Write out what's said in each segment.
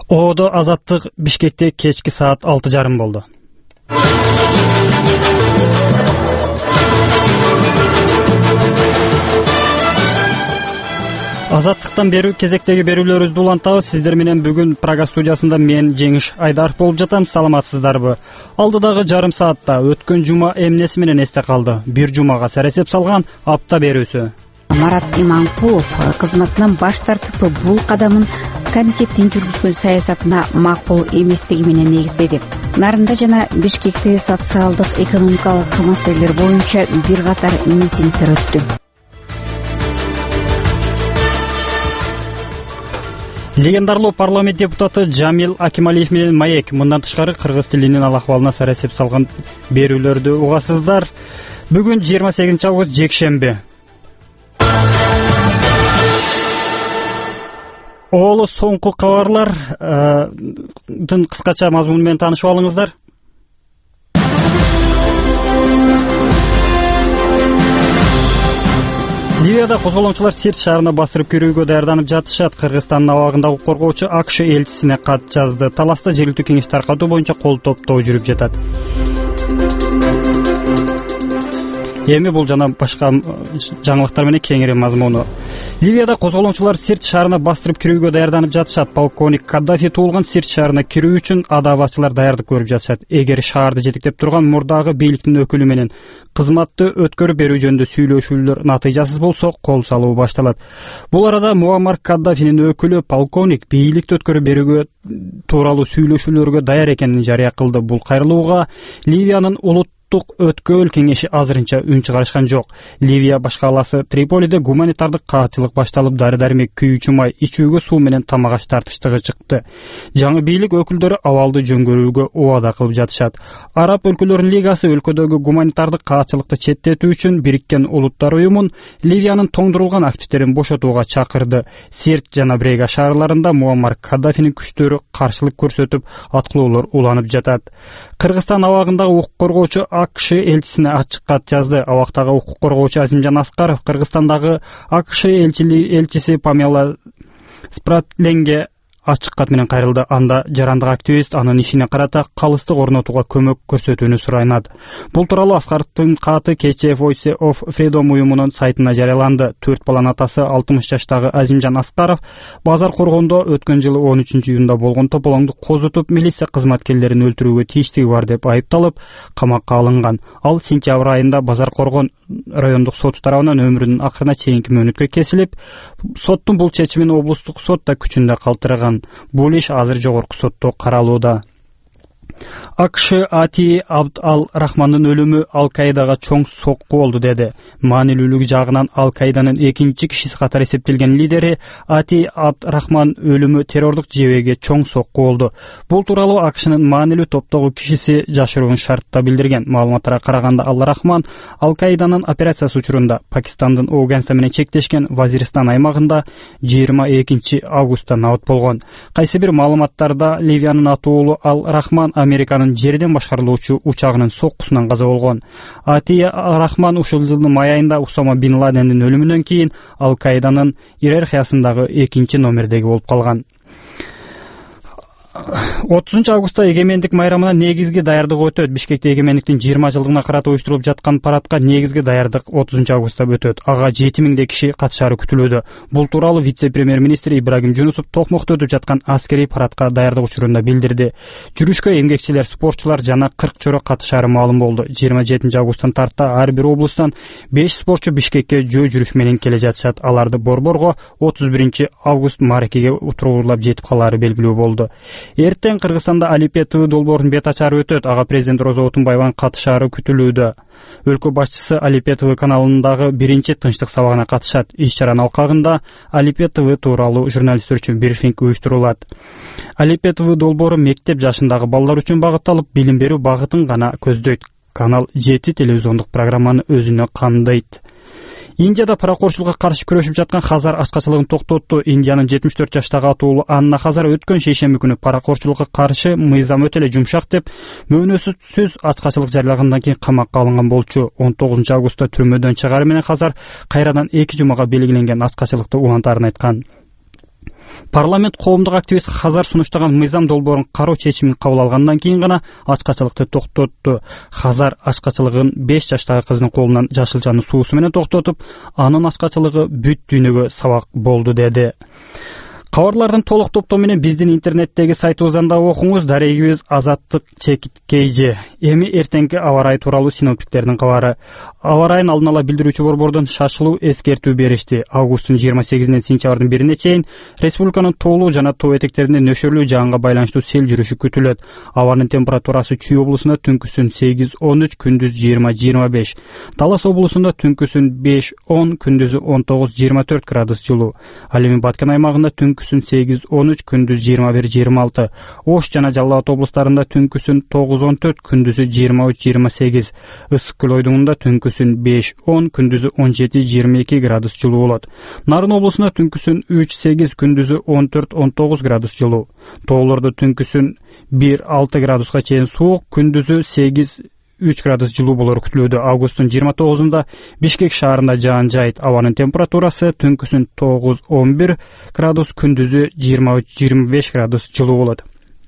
Оодо Азаттык Бишкекте кечки саат 6:30 болду. Азаттыктан берүү кезектеги берүүлөрүбүздү улантабыз. Сиздер менен бүгүн Прага студиясында мен Жеңиш Айдаров болуп жатам. Саламатсыздарбы? Алдыдагы жарым саатта өткөн жума эмнеси менен эсте калды? Бир жумага сарасеп салган апта берүүсү. Марат Иманкулов кызматынан баш тартып, бул кадамын комитеттин жүргүзгөн саясатына макул эместиги менен негиздеди. Нарында жана Бишкекте социалдык экономикалык маселелер боюнча бир катар митингдер өттү. Легендарлуу парламент депутаты Жамил Акималиев менен Маек мындан тышкары кыргыз тилинин ал акыбалына сарасеп салган берүүлөрдү угасыздар. Бүгүн 28 август жекшемби. Оолу соңку кабарлардын кыскача мазмуну менен таанышып алыңыздар. Ливияда козголоңчулар Сирт шаарына бастырып кирүүгө даярданып жатышат. Кыргызстандын абагында укук коргоочу АКШ элчисине кат жазды. Таласта жергиликтүү кеңеш таркатуу боюнча кол топтоо жүрүп жатат. Эми бул жана башка жаңылыктар менен кеңири мазмуну. Ливияда козголоңчулар Сирт шаарына бастырып кирүүгө даярданып жатышат. Полковник Каддафи туулган Сирт шаарына кирүү үчүн адабатчылар даярдык көрүп жатышат. Эгер шаарды жетектеп турган мурдагы бийликтин өкүлү менен кызматты өткөрүп берүү жөнүндө сүйлөшүүлөр натыйжасыз болсо, кол салуу башталат. Бул арада Муаммар Каддафинин өкүлү полковник бийликти өткөрүп берүүгө тууралуу сүйлөшүүлөргө даяр экенин жарыя кылды. Бул кайрылууга Ливиянын өткөөл кеңеши азырынча үн чыгарышкан жок. Ливия башкаласы Триполиде гуманитардык каатчылык башталып, дары-дармек, күйүүчү май, ичүүгө суу менен тамак аш тартыштыгы чыкты. Жаңы бийлик өкүлдөрү абалды жөнгөрүүгө убада кылып жатышат. Араб өлкөлөрүнүн лигасы өлкөдөгү гуманитардык каатчылыкты четтетүү үчүн Бириккен Улуттар уюмун Ливиянын тоңдурулган активдерин бошотууга чакырды. Сирт жана Брега шаарларында Муаммар Каддафинин күчтөрү каршылык көрсөтүп, аткылоолор уланып жатат. Кыргызстан абагындагы укук коргоочу АКШ элчисине ачык кат жазды. Абактагы укук коргоочу Азимжан Аскаров Кыргызстандагы АКШ элчиси Памела Спратленге ачык кат менен кайрылды. Анда жарандык активист анын ишине карата калыстык орнотууга көмөк көрсөтүүнү сурайнат. Бул тууралуу Аскаровдун каты кечээ Voice of Freedom уюмунун сайтына жарыяланды. 4 баланын атасы 60 жаштагы Азимжан Аскаров базар коргондо өткөн жылы 13-июнда болгон тополоңду козутуп, милиция кызматкерлерин өлтүрүүгө тийиштиги бар деп айыпталып, камакка алынган. Ал сентябрь айында базар коргон райондук соту тарабынан өмүрүнүн акырына чейинки мөөнөткө кесилип, соттун бул чечимин облустук сот да күчүндө калтырган. Бул иш азыр жогорку сотто каралууда. АКШ Ати Абд ал-Рахмандын өлүмү Ал-Каидага чоң сокку болду деди. Маанилүүлүгү жагынан Ал-Каиданын экинчи кишиси катары эсептелген лидери Ати Абд Рахман өлүмү террордук жебеге чоң сокку болду. Бул тууралуу АКШнын маанилүү топтогу кишиси жашыруун шартта билдирген. Маалыматтарга караганда Ал-Рахман Ал-Каиданын операциясы учурунда Пакистандын Афганистан менен чектешкен Вазиристан аймагында 22 августта набыт болгон. Кайсы бир маалыматтарда Ливиянын атуулу Ал-Рахман Американын жерден башкарылуучу учагынын соккусунан каза болгон. Ати Рахман ушул жылдын май айында Усама бин Ладендин өлүмүнөн кийин Ал-Каиданын иерархиясындагы экинчи номердеги болуп калган. 30 августта эгемендик майрамына негизги даярдык өтөт. Бишкекте эгемендиктин 20 жылдыгына карата уюштурулуп жаткан парадка негизги даярдык 30 августта өтөт. Ага 7000 киши катышары күтүлүүдө. Бул тууралуу вице-премьер-министр Ибрагим Жунусов Токмокто өтүп жаткан аскерий парадка даярдык учурунда билдирди. Жүрүшкө эмгекчилер, спортчулар жана 40 чора катышары маалым болду. 27 августтан тарта ар бир облустан 5 спортчу Бишкекке жөө жүрүш менен келе жатышат. Аларды борборго 31 август мааракеге утуруулап жетип калаары белгилүү болду. Эртең Кыргызстанда Алипе ТВ долбоорунун бет ачары өтөт. Ага президент Роза Отунбаеванын катышары күтүлүүдө. Өлкө башчысы Алипе ТВ каналындагы биринчи тынчтык сабагына катышат. Иш-чаранын алкагында Алипе ТВ тууралуу журналисттер үчүн брифинг уюштурулат. Алипе ТВ долбоору мектеп жашындагы балдар үчүн багытталып, билим берүү багытын гана көздөйт. Канал 7 телевизиондук программаны өзүнө камдайт. Индияда паракорчулукка каршы күрөшүп жаткан Хазар ачкачылыгын токтотту. Индиянын 74 жаштагы атуулу Анна Хазар өткөн шейшемби күнү паракорчулукка каршы мыйзам өтө эле жумшак деп мөөнөсүз ачкачылык жарыялагандан кийин камакка алынган болчу. 19 августта түрмөдөн чыгары менен Хазар кайрадан 2 жумага белгиленген ачкачылыкты улантаарын айткан. Парламент коомдук активист Хазар сунуштаган мыйзам долбоорун кароо чечимин кабыл алгандан кийин гана ачкачылыкты токтотту. Хазар ачкачылыгын 5 жаштагы кыздын колунан жашылчаны суусу менен токтотуп, анын ачкачылыгы бүт дүйнөгө сабак болду деди. Кабарлардын толук топтому менен биздин интернеттеги сайтыбыздан да окуңуз. Дарегибиз Азаттык ЧК. Эми эртеңки аба ырайы тууралуу синоптиктердин кабары. Аба ырайын алдын ала билдирүүчү борбордон шашылуу эскертүү беришти. Августтун 28-нен сентябрдын 1-ине чейин республиканын тоолуу жана тоо этектеринде нөшөрлүү жаанга байланыштуу сел жүрүшү күтүлөт. Абанын температурасы Чүй облусунда түнкүсүн 8-13, күндүз 20-25. Талас облусунда түнкүсүн 5-10, күндүзү 19-24 градус жылуу. Ал эми Баткен аймагында түнкүсүн 8-13, күндүз 21-26. Ош жана Жалал Абад облустарында түнкүсүн 9-14, күндүзү 23-28. Ысык көл ойдуңунда түнкүсүн 5-10, күндүзү 17-22 градус жылуу болот. Нарын облусунда түнкүсүн 3-8, күндүзү 14-19 градус жылуу. Тоолордо түнкүсүн 1-6 градуска чейин суук, күндүзү 8-3 градус жылуу болору күтүлүүдө. Августтун 29-унда Бишкек шаарында жаан жайт. Абанын температурасы түнкүсүн 9-11 градус, күндүзү 23-25 градус жылуу болот.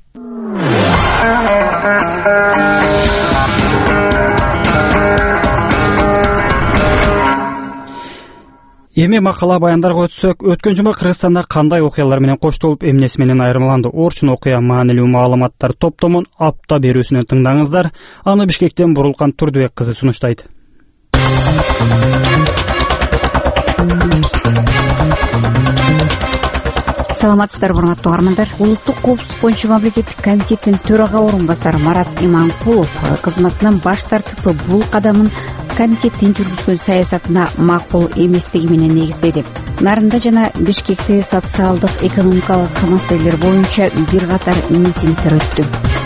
Эми макала баяндарга өтсөк, өткөн жума Кыргызстанда кандай окуялар менен коштолуп, эмнеси менен айырмаланды? Орчун окуя маанилүү маалыматтар топтомун апта берүүсүнөн тыңдаңыздар. Аны Бишкектен Бурулкан Турдубек кызы сунуштайт. Саламатсыздарбы, урматтуу угармандар. Улуттук коопсуздук боюнча мамлекеттик комитеттин төрага орун басары Марат Иманкулов кызматынан баш тартып, бул кадамын комитеттин жүргүзгөн саясатына макул эместиги менен негиздеди. Нарында жана Бишкекте социалдык, экономикалык маселелер боюнча бир катар митингдер өттү.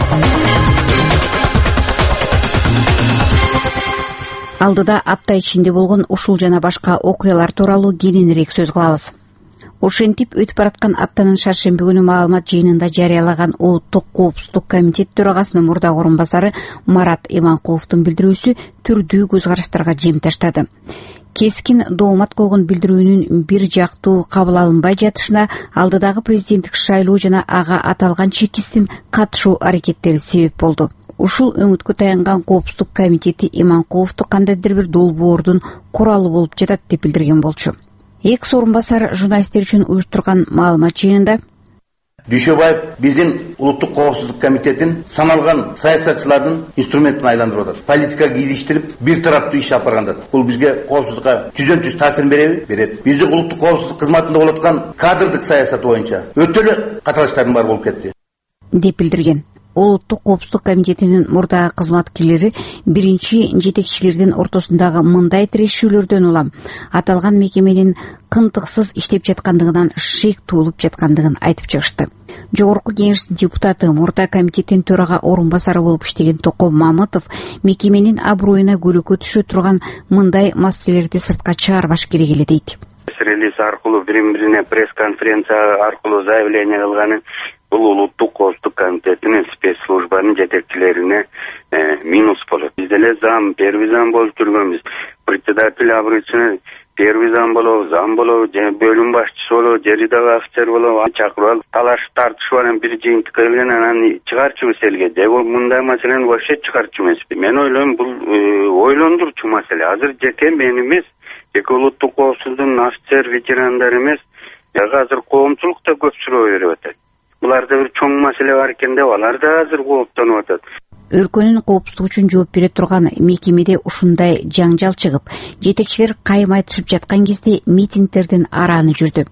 Алдыда апта ичинде болгон ушул жана башка окуялар тууралуу кененирээк сөз кылабыз. Ошентип өтүп бараткан аптанын шаршемби күнү маалымат жыйынында жарыялаган Улуттук коопсуздук комитет төрагасынын мурдагы орун басары Марат Иманкуловдун билдирүүсү түрдүү көз караштарга жем таштады. Кескин доомат койгон билдирүүнүн бир жактуу кабыл алынбай жатышына алдыдагы президенттик шайлоо жана ага аталган чекистин катышуу аракеттери себеп болду. Ушул өңүткө таянган коопсуздук комитети Иманкуловду кандайдыр бир долбоордун куралы болуп жатат деп билдирген болчу. Экс орун басар журналисттер үчүн уюштурган маалымат жыйынында Дүйшөбаев биздин Улуттук коопсуздук комитетин саналган саясатчылардын инструментин айландырып атат. Политикага кийлиштирип, бир тараптуу иш алып барган. Бул бизге коопсуздукка түзөн-түз таасирин береби? Берет. Биздин улуттук коопсуздук кызматында болуп аткан кадрдык саясат боюнча өтө эле каталыштардын баары болуп кетти деп билдирген. Улуттук коопсуздук комитетинин мурдагы кызматкерлери биринчи жетекчилердин ортосундагы мындай тирешүүлөрдөн улам аталган мекеменин кынтыксыз иштеп жаткандыгынан шек туулуп жаткандыгын айтып чыгышты. Жогорку кеңештин депутаты, мурда комитеттин төрага орун басары болуп иштеген Током Мамытов мекеменин аброюна көлөкө түшө турган мындай маселелерди сыртка чыгарбаш керек эле дейт. Релиз аркылуу бири-бирине пресс-конференция аркылуу заявление кылганы бул Улуттук коопсуздук комитетинин спецслужбанын жетекчилерине минус болот. Биз деле первый зам болуп жүргөнбүз. Председатель аброюсуна первый зам болобу, же бөлүм башчысы болобу, же рядовой офицер болобу, чакырып алып талашып тартышып анан бир жыйынтыкка келген, анан чыгарчубуз элге. Же мындай маселени вообще чыгарчу эмеспи. Мен ойлойм, бул ойлондурчу маселе. Азыр жеке мен эмес, жеке улуттук коопсуздуктун офицер, ветерандар эмес, азыр коомчулук да көп суроо берип атат. Буларда бир чоң маселе бар экен деп, алар да азыр кооптонуп атат. Өлкөнүн коопсуздугу үчүн жооп бере турган мекемеде ушундай жаңжал чыгып, жетекчилер кайым айтышып жаткан кезде митингдердин арааны жүрдү.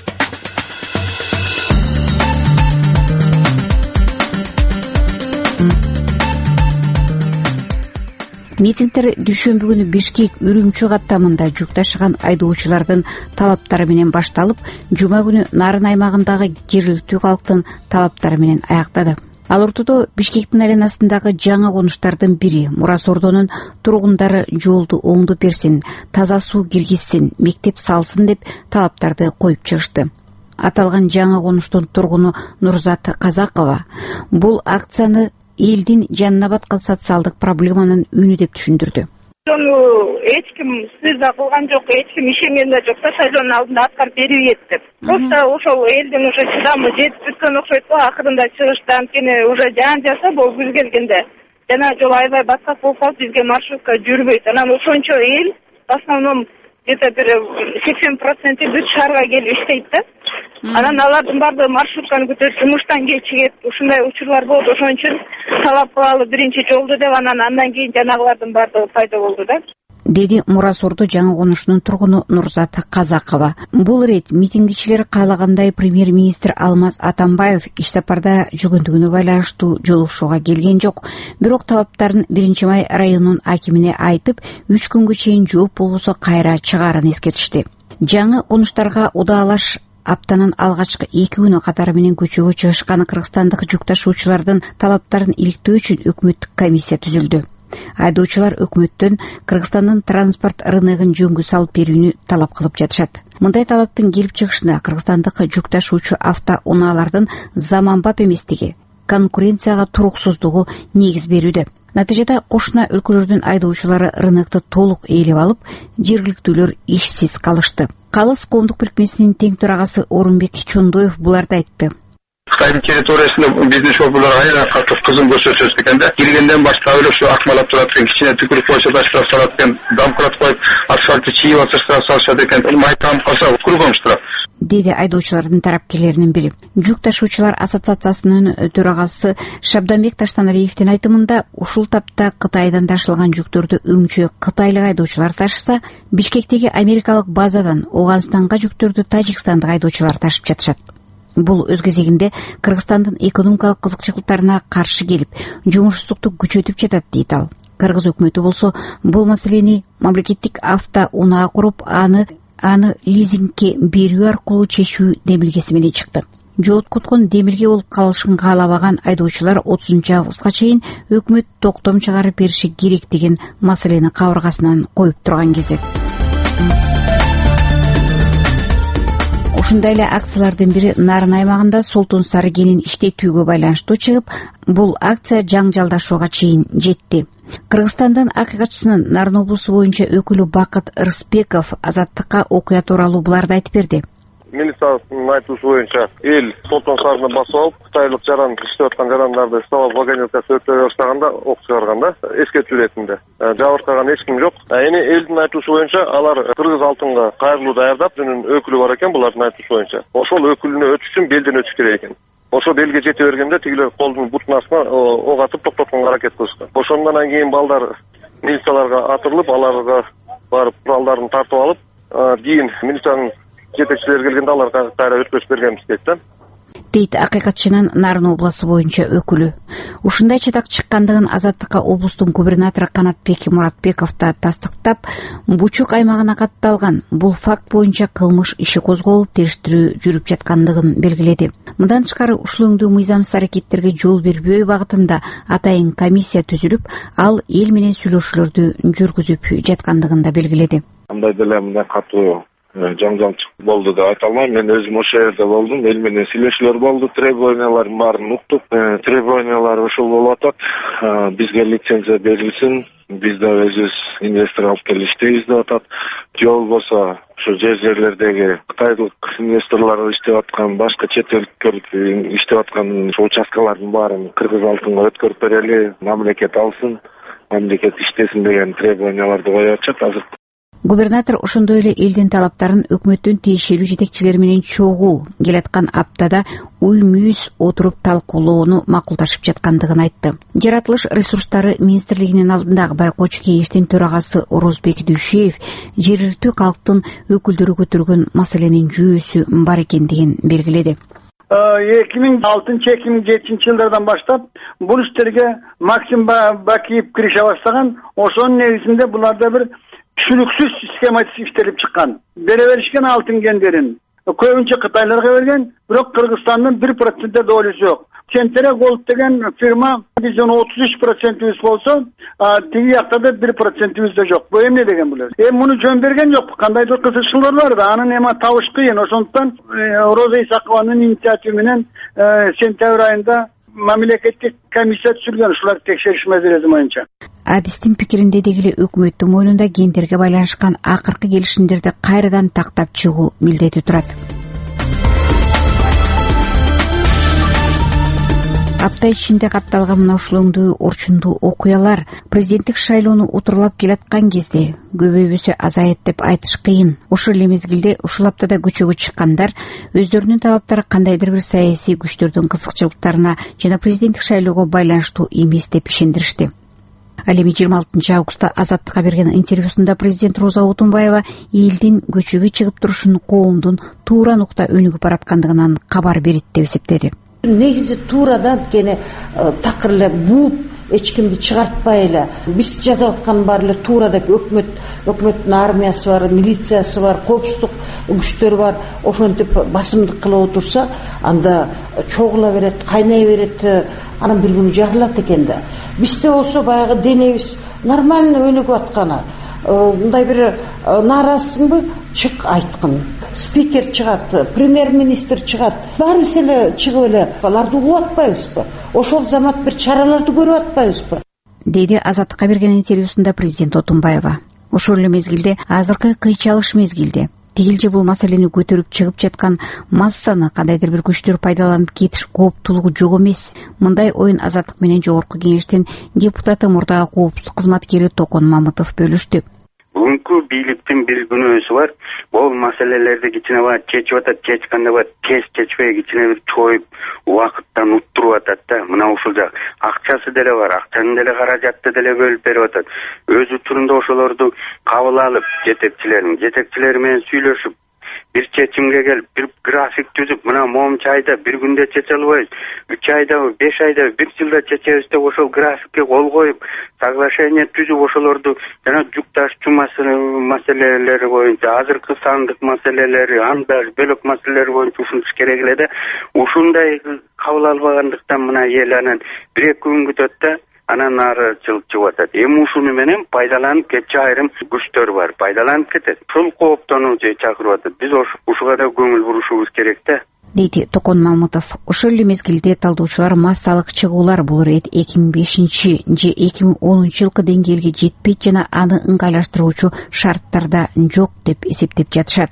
Митингдер дүйшөмбү күнү Бишкек Үрүмчү каттамында жүк ташыган айдоочулардын талаптары менен башталып, жума күнү Нарын аймагындагы жергиликтүү калктын талаптары менен аяктады. Ал ортодо Бишкектин аренасындагы жаңы конуштардын бири Мурас Ордонун тургундары жолду оңдоп берсин, таза суу киргизсин, мектеп салсын деп талаптарды коюп чыгышты. Аталган жаңы конуштун тургуну Нурзат Казакова бул акцияны элдин жанына баткан социалдык проблеманын үнү деп түшүндүрдү. Ошону эч ким сөз да кылган жок, эч ким ишенген да жок да шайлоонун алдында аткарып берибет деп. Просто ошол элдин уже чыдамы жетип бүткөн окшойт го, акырында чыгышта анткени уже жаан жаса болуп күз келгенде жана жол аябай баткак болуп калып бизге маршрутка жүрбөйт. Анан ошончо эл в основном где-то бир 80% бүт шаарга келип иштейт да. Анан алардын баардыгы маршрутканы күтөп жумуштан кечигет. Ушундай учурлар болот. Ошон үчүн талап кылалы биринчи жолду деп андан кийин жанагылардын баардыгы пайда болду да. Деди Мурас Орду жаңы конушунун тургуну Нурзат Казакова. Бул ирет митингчилер каалагандай премьер-министр Алмаз Атамбаев иш сапарда жүргөндүгүнө байланыштуу жолугушууга келген жок. Бирок талаптарын 1-май районунун акимине айтып, 3 күнгө чейин жооп болбосо кайра чыгаарын эскертишти. Жаңы конуштарга удаалаш аптанын алгачкы 2 күнү катары менен көчөгө чыгышкан кыргызстандык жүк ташуучулардын талаптарын иликтөө үчүн өкмөттүк комиссия түзүлдү. Айдоочулар өкмөттөн Кыргызстандын транспорт рыногун жөнгө салып берүүнү талап кылып жатышат. Мындай талаптын келип чыгышына кыргызстандык жүк ташуучу автоунаалардын заманбап эместиги, конкуренцияга туруксуздугу негиз берүүдө. Натыйжада кошуна өлкөлөрдүн айдоочулары рынокто толук ээлеп алып, жергиликтүүлөр ишсиз калышты. Калыс коомдук бирикмесинин тең төрагасы Орунбек Чондоев буларды айтты. Кытайдын территориясында бизнес шоферлор айран катып кызым көрсөтөт экенде. Киргенден баштап эле ушу акмалап турат экен, кичине түкүрүк койсо да штраф салат экен, домкрат коюп, асфальтты чийип атса штраф салышат экен. Майтам калса кургон штраф. Деди айдоочулардын тарапкерлеринин бири. Жүк ташуучулар ассоциациясынын төрагасы Шабданбек Таштаналиевдин айтымында, ушул тапта Кытайдан ташылган жүктөрдү өңчө кытайлык айдоочулар ташыса, Бишкектеги америкалык базадан Ооганстанга жүктөрдү тажикстандык айдоочулар ташып жатышат. Бул өз кезегинде Кыргызстандын экономикалык кызыкчылыктарына каршы келип, жумушсуздукту күчөтүп жатат дейт ал. Кыргыз өкмөтү болсо бул маселени мамлекеттик автоунаа куруп, аны лизингке берүү аркылуу чечүү демилгеси менен чыкты. Жооткуткун демилге болуп калышын каалабаган айдоочулар 30-августка чейин өкмөт токтом чыгарып бериши керек деген маселени кабыргасынан коюп турган кезек. Ушундай эле акциялардын бири Нарын аймагында Солтун Сары кенин иштетүүгө байланыштуу чыгып, бул акция жаңжалдашууга чейин жетти. Кыргызстандын акыйкатчысынын Нарын облусу боюнча өкүлү Бакыт Рыспеков Азаттыкка окуя тууралуу буларды айтып берди. Милициянын айтуусу боюнча эл Солтун Сарыны басып алып, кытайлык жаран иштеп аткан жарандарды сталап вагонеткасы өтө баштаганда ок чыгарган да, эскертүү иретинде. Жабыркаган эч ким жок. Эми элдин айтуусу боюнча алар кыргыз алтынга кайрылуу даярдап, жүнүн өкүлү бар экен булардын айтуусу боюнча. Ошол өкүлүнө өтүш үчүн белден өтүш керек экен. Ошо белге жете бергенде тигилер колдун бутунун астына ок атып токтотконго аракет кылышкан. Ошондон кийин балдар милицияларга атырылып, аларга барып куралдарын тартып алып, кийин милициянын жетекчилери келгенде алар кайра өткөзүп бергенбиз дейт да. Дейт акыйкатчынын Нарын облусу боюнча өкүлү. Ушундай чатак чыккандыгын Азаттыкка облустун губернатору Канатбек Муратбеков да тастыктап, Бучук аймагына катталган бул факт боюнча кылмыш иши козголуп, териштирүү жүрүп жаткандыгын белгиледи. Мындан тышкары ушул өңдүү мыйзамсыз аракеттерге жол бербөө багытында атайын комиссия түзүлүп, ал эл менен сүйлөшүүлөрдү жүргүзүп жаткандыгын да белгиледи. Андай деле мындай катуу жаңжал болду деп айта алмайм. Мен өзүм ошол жерде болдум. Эл менен сүйлөшүүлөр болду. Требованиялардын баарын уктук. Требованиялар ушул болуп атат. Бизге лицензия берилсин. Биз да өзүбүз инвестор алып келип иштейбиз деп атат. Же болбосо ушу жерлердеги кытайлык инвесторлор иштеп аткан, башка чет элдиктер иштеп аткан участкалардын баарын кыргыз алтынга өткөрүп берели, мамлекет алсын, мамлекет иштесин деген требованияларды коюп атышат азыр. Губернатор ошондой эле элдин талаптарын өкмөттүн тиешелүү жетекчилери менен чогуу келаткан аптада уй-мүйүз отуруп талкуулоону макулдашып жаткандыгын айтты. Жаратылыш ресурстары министрлигинин алдындагы байкоочу кеңештин төрагасы Орозбек Дүйшеев жергиликтүү калктын өкүлдөрү көтөргөн маселенин жүйөсү бар экендигин белгиледи. 2006-2007 жылдардан баштап бул иштерге Максим Бакиев кирише баштаган. Ошонун негизинде буларда бир түшүнүксүз схематик иштелип чыккан. Бере беришкен алтын кендерин көбүнчө кытайларга берген, бирок Кыргызстандын 1% долюсу жок. Центре Голд деген фирма биздин 33% болсо, тиги жакта да 1% да жок. Бу эмне деген булар? Муну жөн берген жок. Кандайдыр кызыкчылыктар бар да, анын эми табыш кыйын. Ошондуктан Роза Исакованын инициативы менен сентябрь айында мамлекеттик комиссия түзүлгөн, ушуларды текшериш маселеси боюнча. Адистин пикиринде дегеле өкмөттүн мойнунда гендерге байланышкан акыркы келишимдерди кайрадан тактап чыгуу милдети турат. Апта ичинде катталган мына ушул өңдүү орчундуу окуялар президенттик шайлоону утурлап келаткан кезде көбөйбөсө азайат деп айтыш кыйын. Ошол эле мезгилде ушул аптада көчөгө чыккандар өздөрүнүн талаптары кандайдыр бир саясий күчтөрдүн кызыкчылыктарына жана президенттик шайлоого байланыштуу эмес деп ишендиришти. Ал эми 26 августта Азаттыкка берген интервьюсунда президент Роза Отунбаева элдин көчөгө чыгып турушун коомдун туура нукта өнүгүп бараткандыгынан кабар берет деп эсептеди. Негизи туурадан кene такыр эле бууп эч кимди чыгартпай эле биз жазып аткан баары эле туура деп өкмөттүн армиясы бар, милициясы бар, коопсуздук күчтөрү бар, ошентип басымдык кылып отурса, анда чогула берет, кайнай берет, анан бир күнү жарылат экен да. Бизде болсо баягы денебиз нормально өнүгүп атканы. Мындай бир нааразысыңбы? Чык айткын. Спикер чыгат, премьер-министр чыгат. Баарыбыз эле чыгып эле аларды угуп атпайбызбы? Ошол замат бир чараларды көрүп атпайбызбы? Деди Азаттыкка берген интервьюсунда президент Отунбаева. Ошол эле мезгилде азыркы кыйчалыш мезгилде тигил же бул маселени көтөрүп чыгып жаткан массаны кандайдыр бир күчтөр пайдаланып кетиш кооптуулугу жок эмес. Мындай оюн Азаттык менен Жогорку Кеңештин депутаты мурдагы коопсуздук кызматкери Токон Мамытов бөлүштү. Бүгүнкү бийликтин бир күнөөсү бар. Бул маселелерди кичине бат чечип атат, чечканда бат тез чечпей кичине бир чоюп убакыттан уттуруп атат да. Мына ушул жак акчасы деле бар, акчанын деле каражатты деле бөлүп берип атат. Өз учурунда ошолорду кабыл алып, жетекчилери менен сүйлөшүп, бир чечимге келип, бир график түзүп, мына момчу айда бир күндө чече албайбыз, 3 айдабы, 5 айдабы, 1 жылда чечебиз деп ошол графикке кол коюп, соглашение түзүп ошолорду жана жүк ташуучу маселелери боюнча, азыркы сандык маселелери, анда бөлөк маселелери боюнча ушунтуш керек эле да. Ушундай кабыл албагандыктан мына эл анан 1-2 күн күтөт да, анан нааразычылык чыгып атат. Эми ушуну менен пайдаланып кетчү айрым күчтөр бар, пайдаланып кетет. Ушул кооптонууну чакырып атат. Биз ушуга да көңүл бурушубуз керек да. Дейти Токон Мамытов. Ошол эле мезгилде талдоочулар массалык чыгуулар бул ирет 2005 же 2010 жылкы деңгээлге жетпейт жана аны ыңгайлаштыруучу шарттарда жок деп эсептеп жатышат.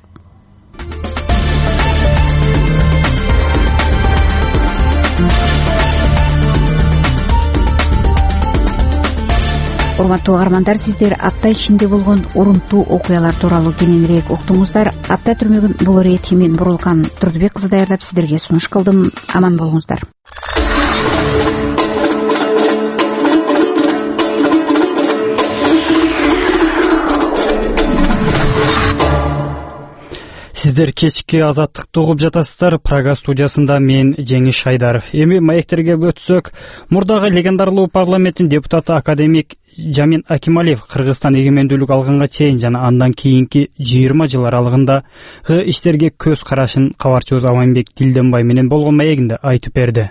Урматтуу угармандар, сиздер апта ичинде болгон урунтуу окуялар тууралуу кененирээк уктуңуздар. Апта түрмөгүн бул ирет мен Бурулкан Турдубек кызы даярдап сиздерге сунуш кылдым. Аман болуңуздар. Сиздер кечки Азаттыкты угуп жатасыздар. Прага студиясында мен Жеңиш Айдаров. Эми маектерге өтсөк, мурдагы легендарлуу парламенттин депутаты академик Жамин Акималиев Кыргызстан эгемендүүлүк алганга чейин жана андан кийинки 20 жыл аралыгындагы иштерге көз карашын кабарчыбыз Аманбек Дилденбай менен болгон маегинде айтып берди.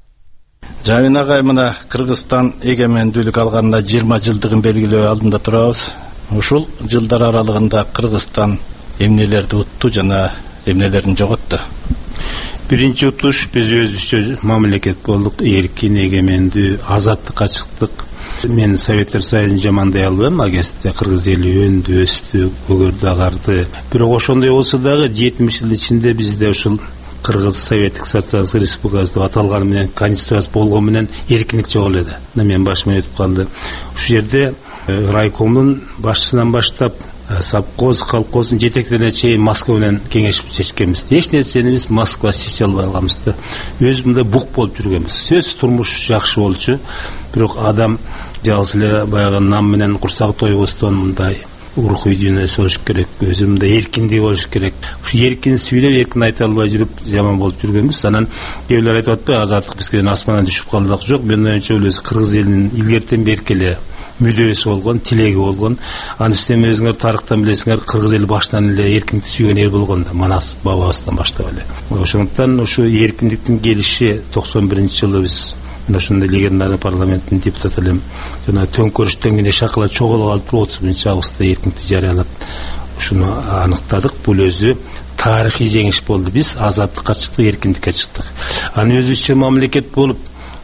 Жамин агай, мына Кыргызстан эгемендүүлүк алганына 20 жылдыгын белгилөө алдында турабыз. Ушул жылдар аралыгында Кыргызстан эмнелерди утту жана эмнелерин жоготту? Биринчи утуш, биз өзүбүзчө мамлекет болдук, эркин, эгемендүү, азаттыкка чыктык. Мен Советтер Союзун жамандай албайм, ал кезде кыргыз эли өндү, өстү, көгөрдү, агарды. Бирок ошондой болсо дагы 70 жыл ичинде бизде ушул Кыргыз Советтик Социалдык Республикасы деп аталганы менен, конституциясы болгону менен эркиндик жок эле да. Мен башыма өтүп калды. Ушул жерде райкомдун башчысынан баштап совхоз, колхоздун жетектерине чейин Москва менен кеңешип чечкенбиз. Эч нерсени биз Москва чече албай калганбыз да. Өзүмдө бук болуп жүргөнбүз. Сөз турмуш жакшы болчу. Бирок адам жалгыз эле баягы нам менен курсак тойбостон мындай урухуй дүйнөсү болуш керек. Өзүмдө эркиндик болуш керек. Ушу эркин сүйлөп, эркин айта албай жүрүп жаман болуп жүргөнбүз. Анан кээбилер айтып атпайбы, азаттык бизге асмандан түшүп калды дагы жок. Менин оюмча өлөсү кыргыз элинин илгертен берки эле мүдөөсү болгон, тилеги болгон. Анын үстүнө өзүңөр тарыхтан билесиңер, кыргыз эли баштан эле эркиндикти сүйгөн эл болгон да, Манас бабабыздан баштап эле. Ошондуктан ушу эркиндиктин келиши 91-жылы биз ошондой легендарный парламенттин депутаты элем жана төңкөрүштөн кийин шакала чогулуп алып 30-августта эркиндикти жарыялап ушуну аныктадык. Бул өзү тарыхый жеңиш болду. Биз азаттыкка чыктык, эркиндикке чыктык. Аны өзүбүзчө мамлекет болуп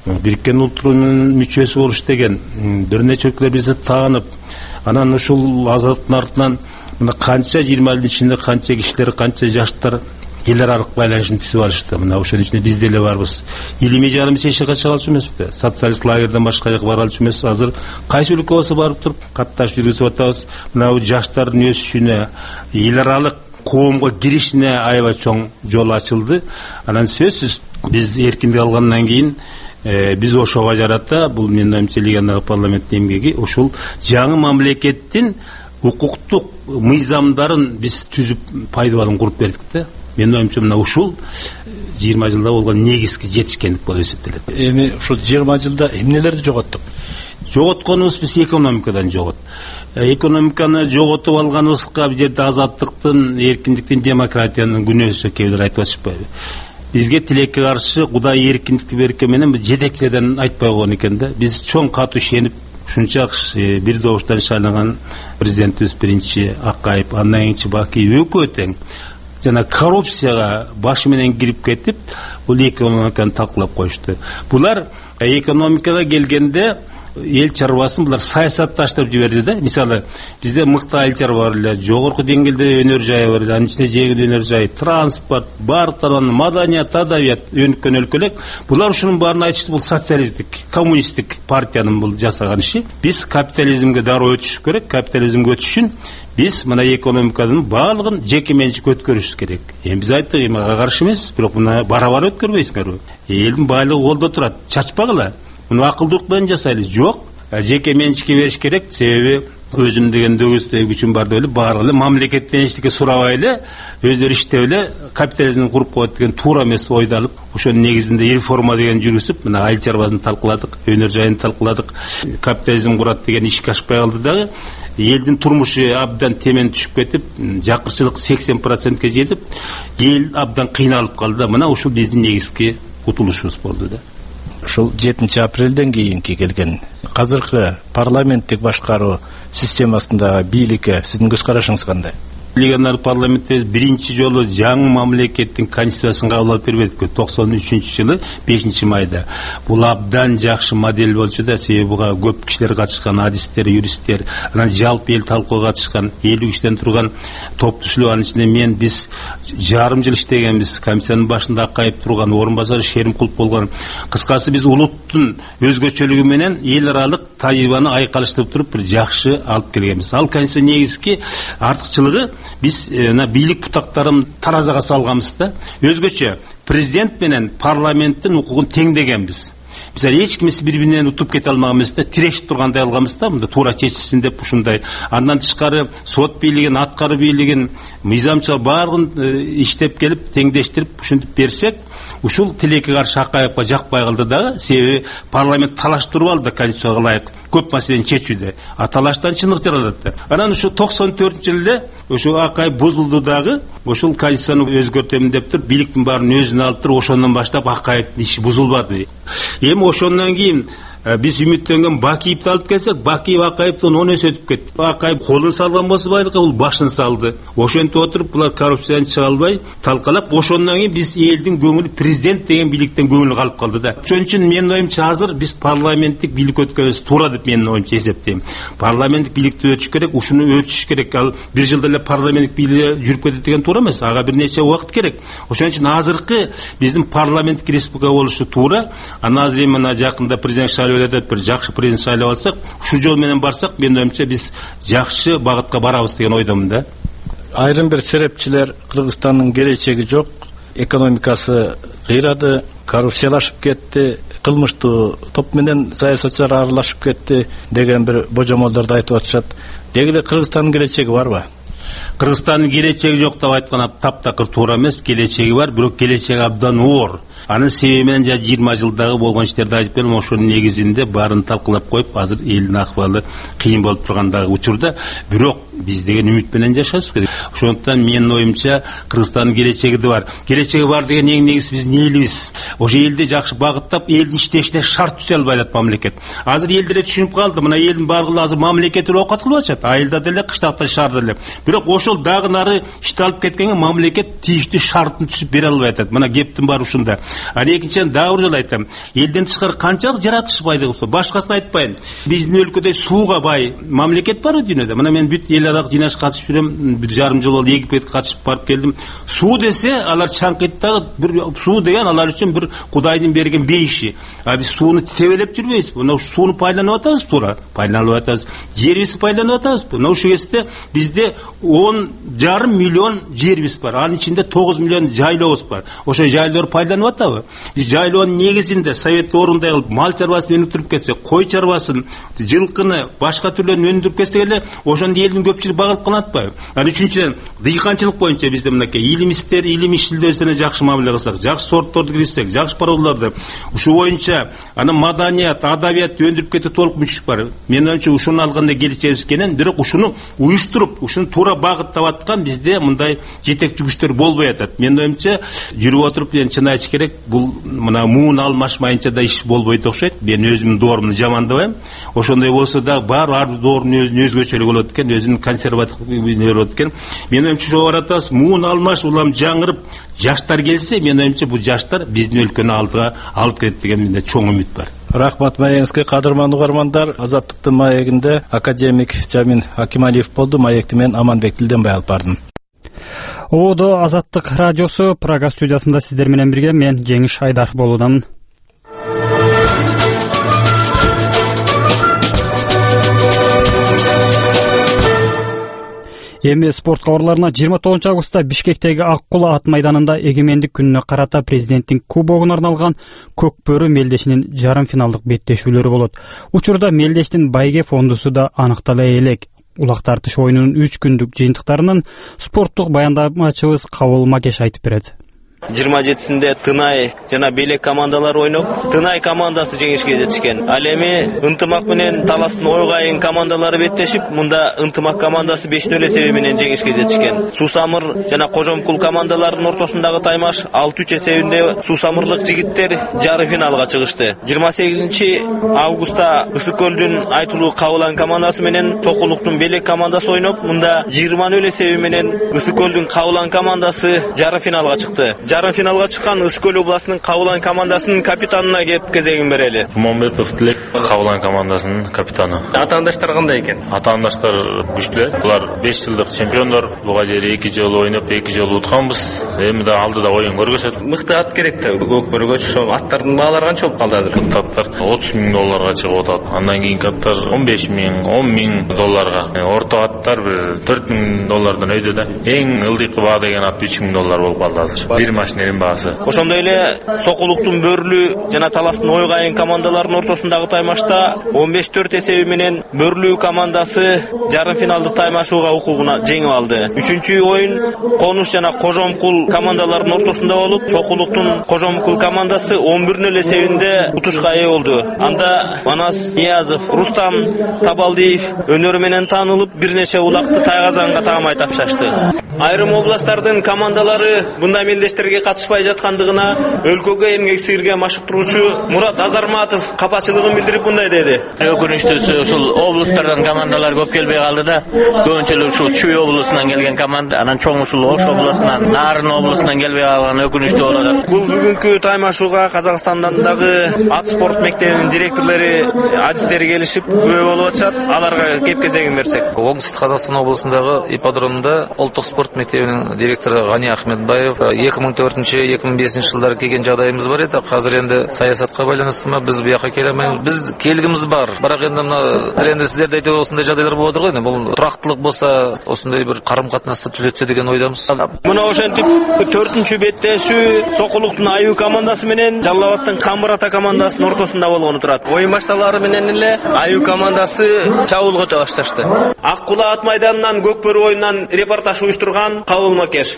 Бириккен Улуттун мүчөсү болуш деген бир нече өлкөлөр бизди таанып, анан ушул азаттыктын артынан мына канча 20 жылдын ичинде канча кишилер, канча жаштар эл аралык байланышын түзүп алышты. Мына ошонун ичинде биз деле барбыз. Илимий жагыбыз эч жака чыга алчу эмеспиз. Социалист лагерден башка жака бара алчу эмеспиз. Азыр кайсы өлкө болсо барып туруп катташып жүргүзүп атабыз. Мына жаштардын өсүшүнө, эл аралык коомго киришине аябай чоң жол ачылды. Анан сөзсүз биз эркиндик алгандан кийин биз ошого жарата, бул менин оюмча легионер парламенттин эмгеги, ушул жаңы мамлекеттин укуктук мыйзамдарын биз түзүп пайдаланып куруп бердик да. Менин оюмча мына ушул 20 жылда болгон негизги жетишкендик болуп эсептелет. Эми ушул 20 жылда эмнелерди жоготтук? Жоготконубуз биз экономикадан жогот. Экономиканы жоготуп алганыбызга бул жерде азаттыктын, эркиндиктин, демократиянын күнөөсү кээбилер айтып атышпайбы? Бизге тилекке каршы Кудай эркиндикти берген менен жетекчилерден айтпай койгон экен да. Биз чоң катуу ишенип, ушунча бир добуштан шайланган президентибиз биринчи Акаев, андан кийинчи Бакиев экөө тең жана коррупцияга башы менен кирип кетип, бул экономиканы талкуулап коюшту. Булар экономикага келгенде эл чарбасын булар саясатташтырып жиберди да. Мисалы, бизде мыкты айыл чарба бар эле, жогорку деңгээлде өнөр жайы бар эле, анын ичинде жеңил өнөр жайы, транспорт, баардык тарабынан маданият, адабият өнүккөн өлкөлөр. Булар ушунун баарын айтышты, бул социалисттик, коммунисттик партиянын бул жасаган иши. Биз капитализмге дароо өтүш керек. Капитализмге өтүш үчүн биз мына экономиканын баардыгын жеке менчикке өткөрүш керек. Эми биз айттык, эми ага каршы эмеспиз, бирок мына бара-бара өткөрбөйсүңөрбү? Элдин байлыгы колдо турат, чачпагыла. Муну акылдуулук менен жасайлы. Жок, жеке менчикке бериш керек. Себеби өзүм деген дөгөстөй күчүм бар деп эле баары эле мамлекеттен эчтеке сурабай эле өздөрү иштеп эле капитализмди куруп коет деген туура эмес ойду алып, ошонун негизинде реформа деген жүргүзүп, мына айыл чарбасын талкууладык, өнөр жайын талкууладык. Капитализм курат деген ишке ашпай калды дагы. Элдин турмушу абдан темен түшүп кетип, жакырчылык 80%ке жетип, эл абдан кыйналып калды. Мына ушул биздин негизги утулушубуз болду да. Ушул 7 апрелден кийинки келген азыркы парламенттик башкаруу системасындагы бийликке сиздин көз карашыңыз кандай? Легионер парламентте биринчи жолу жаңы мамлекеттин конституциясын кабыл алып бербедик. 93-жылы 5-майда. Бул абдан жакшы модель болчу да, себеби буга көп кишилер катышкан, адистер, юристтер, анан жалпы эл талкууга катышкан, 50 кишиден турган топтушулук. Анын ичинде мен биз жарым жыл иштегенбиз. Комиссиянын башында Акаев турган, орун басары Шеримкулов болгон. Кыскасы биз улуттун өзгөчөлүгү менен эл аралык тажрыйбаны айкалыштырып туруп бир жакшы алып келгенбиз. Ал конституция негизги артыкчылыгы биз бийлик бутактарын таразага салганбыз да. Өзгөчө президент менен парламенттин укугун теңдегенбиз. Биз эч кимиз бири-биринен утуп кете алмаган эмес да, тирешип тургандай алганбыз да, мында туура чечилсин деп ушундай. Андан тышкары сот бийлигин, аткаруу бийлигин, мыйзамчылар баарын иштеп келип теңдештирип ушинтип берсек, ушул тилекке каршы Акаевга жакпай калды дагы, себеби парламент талаштырып алды конституцияга ылайык көп маселени чечүүдө. Талаштан чындык жаралат да. Анан ушу 94-жылда ушу Акаев бузулду дагы, ушул конституцияны өзгөртөмүн деп туруп, бийликтин баарын өзүнө алып туруп, ошондон баштап Акаевдин иши бузулбады. Эми ошондон кийин биз үмүттөнгөн Бакиевди алып келсек, Бакиев Акаевден 10 эсе өтүп кетти. Акаев колун салган болсо байлыкка, бул башын салды. Ошентип отуруп, булар коррупциядан чыга албай талкалап, ошондон кийин биз элдин көңүлү президент деген бийликтен көңүлү калып калды да. Ошон үчүн менин оюмча азыр биз парламенттик бийлик өткөрүбүз туура деп менин оюмча эсептейм. Парламенттик бийликти өтүш керек, ушуну өтүш керек. Ал бир жылда эле парламенттик бийлик жүрүп кетет деген туура эмес. Ага бир нече убакыт керек. Ошон үчүн азыркы биздин парламенттик республика болушу туура. Анан азыр мына жакында президент бир жакшы президент шайлап алсак, ушу жол менен барсак, менин оюмча биз жакшы багытка барабыз деген ойдомун да. Айрым бир серепчилер Кыргызстандын келечеги жок, экономикасы кыйрады, коррупциялашып кетти, кылмыштуу топ менен саясатчылар аралашып кетти деген бир божомолдорду айтып атышат. Деги эле Кыргызстандын келечеги барбы? Кыргызстандын келечеги жок деп айткан таптакыр туура эмес, келечеги бар, бирок келечеги абдан оор. Анын себеби менен 20 жылдагы болгон иштерди айтып берем, ошонун негизинде баарын талкуулап коюп, азыр элдин акыбалы кыйын болуп тургандагы учурда, бирок биз деген үмүт менен жашашыбыз керек. Ошондуктан менин оюмча Кыргызстандын келечеги бар. Келечеги бар деген эң негизи биздин элибиз. Ошо элди жакшы багыттап, элдин иштешине шарт түзө албай атат мамлекет. Азыр элдер түшүнүп калды, мына элдин баардыгы азыр мамлекет эле окат кылып атышат. Айылда деле, кыштакта, шаарда деле. Бирок ошол дагы нары ишти алып кеткенге мамлекет тийиштүү шартын түзүп бере албай атат. Мына кептин баары ушунда. Ал экинчиден дагы бир жолу айтам, элден тышкары канчалык жаратылыш байлыгы болсо, башкасын айтпайм. Биздин өлкөдө сууга бай мамлекет бар дүйнөдө. Мына мен бүт эл аралык жыйнашка катышып жүрөм, 1,5 жыл болду Египетке катышып барып келдим. Суу десе алар чаңкыйт дагы, бир суу деген алар үчүн бир Кудайдын берген бейиши. А биз сууну тебелеп жүрбөйбүз. Мына ушу сууну пайдаланып атабыз, туура пайдаланып атабыз. Жерибизди пайдаланып атабыз. Мына ушул кезде бизде 10,5 миллион жерибиз бар. Анын ичинде 9 миллион жайлообуз бар. Ошо жайлоорду пайдаланып атабы? Биз жайлоонун негизинде совет орундай кылып мал чарбасын өнүктүрүп кетсек, кой чарбасын, жылкыны, башка түрлөрүн өнүктүрүп кетсек эле, ошондо элдин көпчүлүгү багылып калат атпайбы? Анан үчүнчүдөн дыйканчылык боюнча бизде мынакей илимистер, илим ишчилдерине жакшы мамиле кылсак, жакшы сортторду киргизсек, жакшы паролдорду, ушу боюнча анан маданият, адабиятты өндүрүп кетүү толук мүмкүнчүлүк бар. Менин оюмча ушуну алганда келечегибиз экенин, бирок ушуну уюштуруп, ушуну туура багыттап аткан бизде мындай жетекчи күчтөр болбой атат. Менин оюмча жүрүп отуруп чын айтыш керек, бул мына муун алмашмайынча да иш болбойт окшойт. Мен өзүмдүн доорумду жамандабайм. Ошондой болсо да ар доорунун өзүнүн өзгөчөлүгү болот экен, өзүнүн консервативдүүлүгү болот экен. Менин оюмча ошого баратабыз, муун алмаш улам жаңырып, жаштар келсе, менин оюмча бул жаштар биздин өлкөнү алдыга алып кетет деген менде чоң үмүт бар. Рахмат маегиңизге, кадырман угармандар. Азаттыктын маегинде академик Жамин Акималиев болду. Маекти мен Аманбек Дилденбай алып бардым. Оодо Азаттык радиосу Прага студиясында сиздер менен бирге мен Жеңиш Айдар болуудамын. Эми спорт кабарларына 29 августта Бишкектеги Ак Кула ат майданында эгемендик күнүнө карата президенттин кубогуна арналган Көкбөрү мелдешинин жарым финалдык беттешүүлөрү болот. Учурда мелдештин байге фондусу да аныктала элек. Улак тартыш оюнунун 3 күндүк жыйынтыктарынын спорттук баяндамачыбыз Кабыл Макеш айтып берет. 27-синде Тынай жана Белек командалары ойноп, Тынай командасы жеңишке жетишкен. Ал эми Ынтымак менен Таластын Ойгайын командалары беттешип, мында Ынтымак командасы 5-0 эсеби менен жеңишке жетишкен. Сусамыр жана Кожомкул командаларынын ортосундагы таймаш 6-3 эсебинде Сусамырлык жигиттер жарым финалга чыгышты. 28 августта Ысык көлдүн Айтулуу Кабылан командасы менен Токулуктун Белек командасы ойноп, мында 20-0 эсеби менен Ысык көлдүн Кабылан командасы жарым финалга чыкты. Жарым финалга чыккан Ысык көл областынын Кабылан командасынын капитанына кеп кезегин берели. Момбетов Тилек, Кабылан командасынын капитаны. Атаандаштар кандай экен? Атаандаштар күчтүү. Булар 5 жылдык чемпиондор. Буга чейин 2 жолу ойноп, 2 жолу утканбыз. Эми да алдыда оюн көргөзөт. Мыкты ат керек да. Көкбөргө ошо аттардын баалары канча болуп калды азыр? Аттар $30,000 чыгып атат. Андан кийинки аттар $15,000, $10,000. Орто аттар бир $4,000 өйдө да. Эң ылдыйкы баа деген ат $3,000 болуп калды азыр. Машиненин баасы. Ошондой эле Сокулуктун Бөрлүү жана Таластын Ойгайын командаларынын ортосундагы таймашта 15-4 эсеби менен Бөрлүү командасы жарым финалдык таймашууга укугуна жеңип алды. 3-чү оюн Конуш жана Кожомкул командаларынын ортосунда болуп, Сокулуктун Кожомкул командасы 11-0 эсебинде утушка ээ болду. Анда Манас Ниязов, Рустам Табалдиев өнөрү менен таанылып, бир нече улакты тайгазанга таамай тапшашты. Айрым областтардын командалары мындай мелдештерге катышпай жаткандыгына өлкөгө эмгек сиңирген машыктыруучу Мурат Азарматов капачылыгын билдирип мындай деди. Өкүнүчтүүсү ушул областтардан командалар көп келбей калды да. Көбүнчөлүк ушул Чүй облусунан келген команда, анан чоң ушул Ош облусунан, Нарын облусунан келбей калган өкүнүчтүү болот. Бул бүгүнкү таймашууга Казакстандын дагы ат спорт мектебинин директорлору, адистери келишип күбө болуп атышат. Аларга кеп кезегин берсек. Оңтүстүк Казакстан облусундагы ипподромдо улуттук спорт мектебинин директору Гани Ахметбаев 2004-2005 жылдары келген жагдайыбыз бар эди. Азыр энди саясатка байланыштуу биз буяка келе алмайбыз. Биз келгибиз бар. Бирок энди мына сиздерде айтып осундай жагдайлар болуп атат го. Бул турактылык болсо, осундай бир карым-катнашты түзөтсө деген ойдамыз. Мына ошентип 4-чү беттешүү Сокулуктун Аюу командасы менен Жалал-Абадтын Камбыр ата командасынын ортосунда болгону турат. Оюн башталары менен эле Аюу командасы чабуулга өтө башташты. Ак Кула ат майданынан Көкбөрү оюнунан репортаж уюштурган Кабыл Макеш.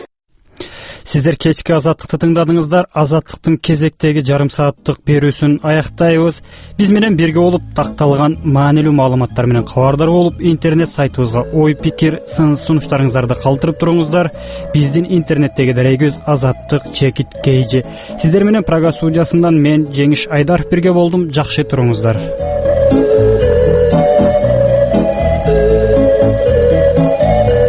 Сиздер кечки Азаттыкты тыңдадыңыздар. Азаттыктын кезектеги жарым сааттык берүүсүн аяктайбыз. Биз менен бирге болуп такталган маанилүү маалыматтар менен кабардар болуп, интернет сайтыбызга ой, пикир, сунуштарыңыздарды калтырып туруңуздар. Биздин интернеттеги дарегибиз azattik.kg. Сиздер менен Прага студиясынан мен Жеңиш Айдар бирге болдум. Жакшы туруңуздар.